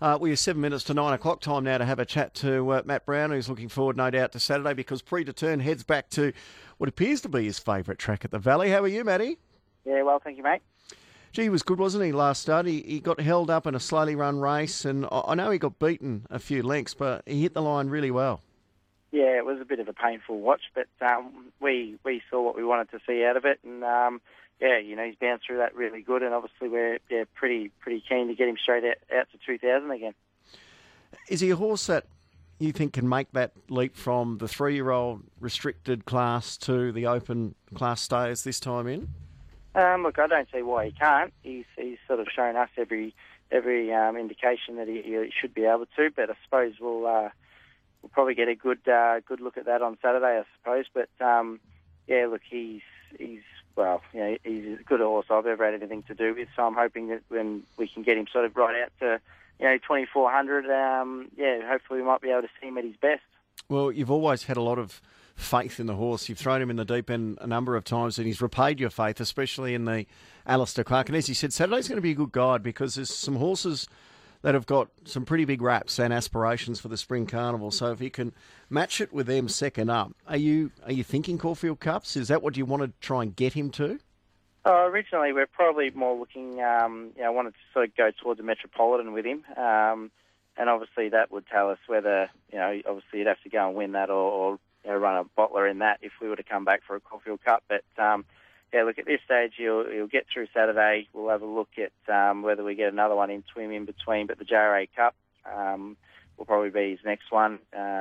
We're 7 minutes to 9 o'clock. Time now to have a chat to Matt Brown, who's looking forward, no doubt, to Saturday because Predeterrn heads back to what appears to be his favourite track at the Valley. How are you, Matty? Yeah, well, thank you, mate. Gee, he was good, wasn't he, last start? He got held up in a slowly run race, and I know he got beaten a few lengths, but he hit the line really well. Yeah, it was a bit of a painful watch, but we saw what we wanted to see out of it, and he's bounced through that really good, and obviously we're pretty keen to get him straight out to 2000 again. Is he a horse that you think can make that leap from the 3-year-old restricted class to the open class stayers this time in? Look, I don't see why he can't. He's sort of shown us every indication that he should be able to, but I suppose we'll probably get a good look at that on Saturday, I suppose. But look, he's as good a horse I've ever had anything to do with. So I'm hoping that when we can get him sort of right out to 2400, hopefully we might be able to see him at his best. Well, you've always had a lot of faith in the horse. You've thrown him in the deep end a number of times, and he's repaid your faith, especially in the Alistair Clark. And as you said, Saturday's going to be a good guide because there's some horses that have got some pretty big raps and aspirations for the Spring Carnival. So if you can match it with them second up, are you thinking Caulfield Cups? Is that what you want to try and get him to? Originally, we're probably more looking, I wanted to sort of go towards a Metropolitan with him. And obviously that would tell us whether, obviously you'd have to go and win that or run a bottler in that if we were to come back for a Caulfield Cup. But, look, at this stage, he'll get through Saturday. We'll have a look at whether we get another one into him in between. But the JRA Cup will probably be his next one,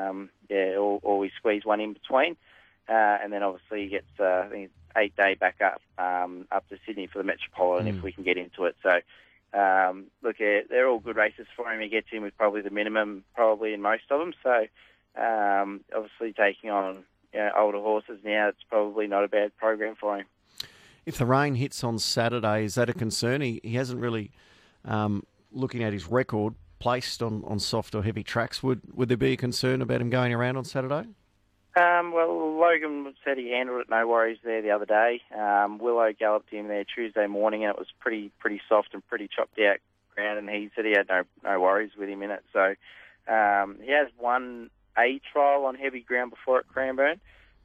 or we squeeze one in between. And then obviously he gets, 8-day back up to Sydney for the Metropolitan if we can get into it. So, they're all good races for him. He gets in with probably the minimum, probably in most of them. So, obviously taking on older horses now, it's probably not a bad program for him. If the rain hits on Saturday, is that a concern? He hasn't really, looking at his record, placed on soft or heavy tracks. Would there be a concern about him going around on Saturday? Well, Logan said he handled it no worries there the other day. Willow galloped him there Tuesday morning, and it was pretty soft and pretty chopped out ground, and he said he had no worries with him in it. So he has won a trial on heavy ground before at Cranbourne.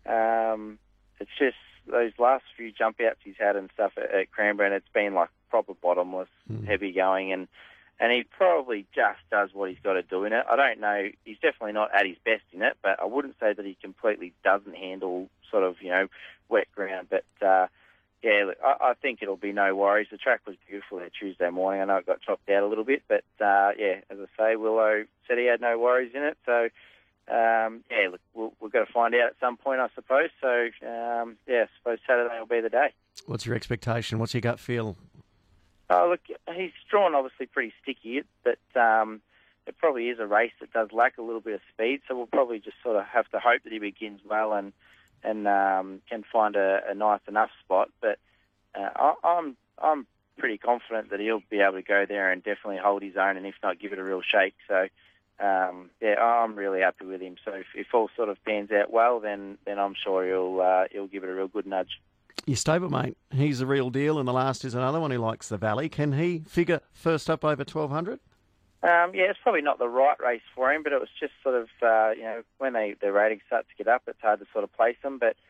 It's just those last few jump outs he's had and stuff at Cranbourne, it's been like proper bottomless, heavy going, and he probably just does what he's got to do in it. I don't know. He's definitely not at his best in it, but I wouldn't say that he completely doesn't handle sort of, wet ground. But, look, I think it'll be no worries. The track was beautiful there Tuesday morning. I know it got chopped out a little bit, but, as I say, Willow said he had no worries in it. So, look, we've got to find out at some point, I suppose. So, I suppose Saturday will be the day. What's your expectation? What's your gut feel? Oh, look, he's drawn obviously pretty sticky, but it probably is a race that does lack a little bit of speed, so we'll probably just sort of have to hope that he begins well and can find a nice enough spot. But I'm pretty confident that he'll be able to go there and definitely hold his own, and if not, give it a real shake. So, I'm really happy with him. So if all sort of pans out well, then I'm sure he'll give it a real good nudge. Your stablemate, he's the real deal, and the last is another one who likes the Valley. Can he figure first up over 1200? It's probably not the right race for him, but it was just sort of, when the ratings start to get up, it's hard to sort of place them. But,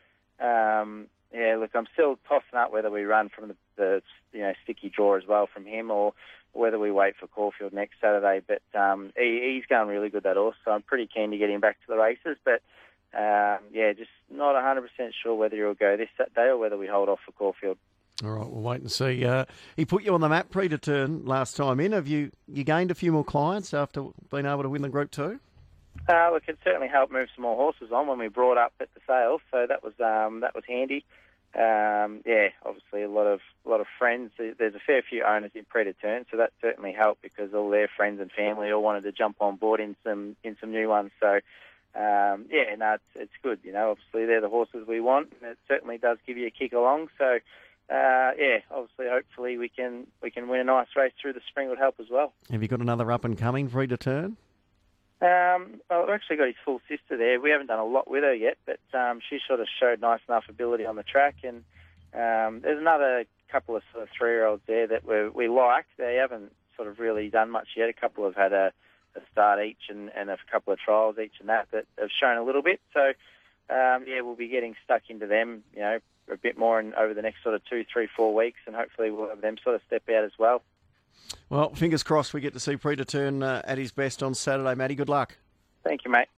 look, I'm still tossing up whether we run from the sticky draw as well from him or whether we wait for Caulfield next Saturday. But he's going really good, that horse, so I'm pretty keen to get him back to the races. But, just not 100% sure whether he'll go this Saturday or whether we hold off for Caulfield. All right, we'll wait and see. He put you on the map, Predeterrn, last time in. Have you gained a few more clients after being able to win the Group 2? Look, it certainly helped move some more horses on when we brought up at the sales, so that was handy. Obviously a lot of friends. There's a fair few owners in Predeterrn, so that certainly helped because all their friends and family all wanted to jump on board in some new ones. So. It's good. Obviously they're the horses we want, and it certainly does give you a kick along. So, obviously, hopefully we can win a nice race through the spring would help as well. Have you got another up and coming Predeterrn? Well, I've actually got his full sister there. We haven't done a lot with her yet, but she sort of showed nice enough ability on the track, and there's another couple of sort of 3-year-olds there that we like. They haven't sort of really done much yet. A couple have had a start each and a couple of trials each and that have shown a little bit. So, we'll be getting stuck into them, a bit more over the next sort of 2, 3, 4 weeks, and hopefully we'll have them sort of step out as well. Well, fingers crossed we get to see Predator turn at his best on Saturday, Matty. Good luck. Thank you, mate.